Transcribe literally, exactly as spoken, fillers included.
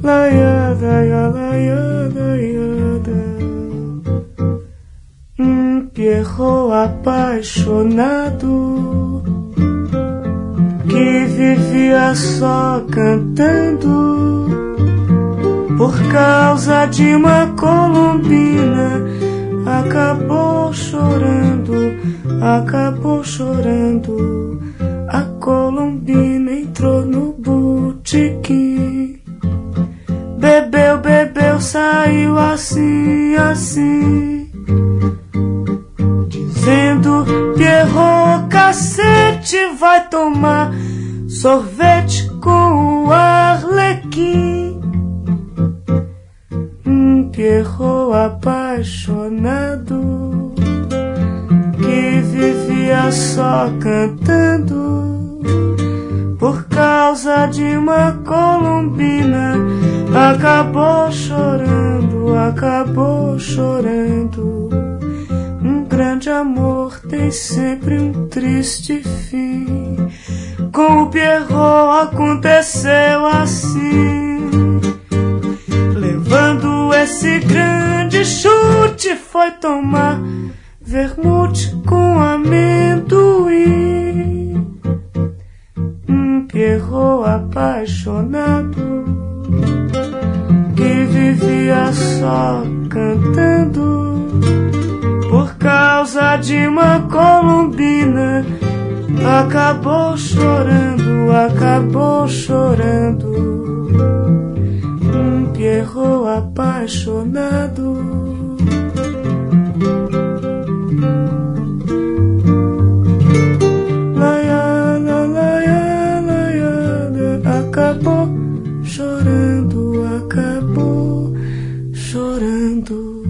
laiada, laiada, laiada. Um Pierrot apaixonado que vivia só cantando por causa de uma colombina. Acabou chorando, acabou chorando. A colombina entrou no botequim. Bebeu, bebeu, saiu assim, assim, dizendo: Pierrot, cacete, vai tomar sorvete com o Arlequim. Um Pierrot apaixonado que vivia só cantando por causa de uma colombina. Acabou chorando, acabou chorando. Um grande amor tem sempre um triste fim. Com o Pierrot aconteceu assim. Levando esse grande chute, foi tomar vermute com amendoim. Um Pierrot apaixonado que vivia só cantando por causa de uma colombina. Acabou chorando, acabou chorando. Um Pierrot apaixonado. Laiada, laiada, laiada. Acabou chorando, acabou chorando.